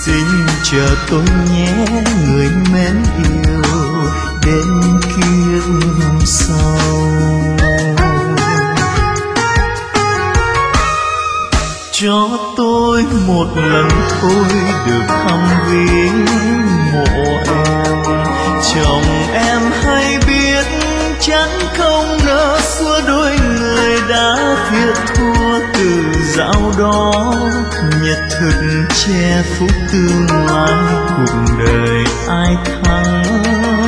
Xin chờ tôi nhé người mến yêu, đến kiếp sau. Cho tôi một lần thôi được thăm viếng mộ em. Chồng em hay biết chắn không nỡ xua đuổi người đã thiệt thua từ dạo đó. Nhật thực che phúc tương lai, cuộc đời ai thắng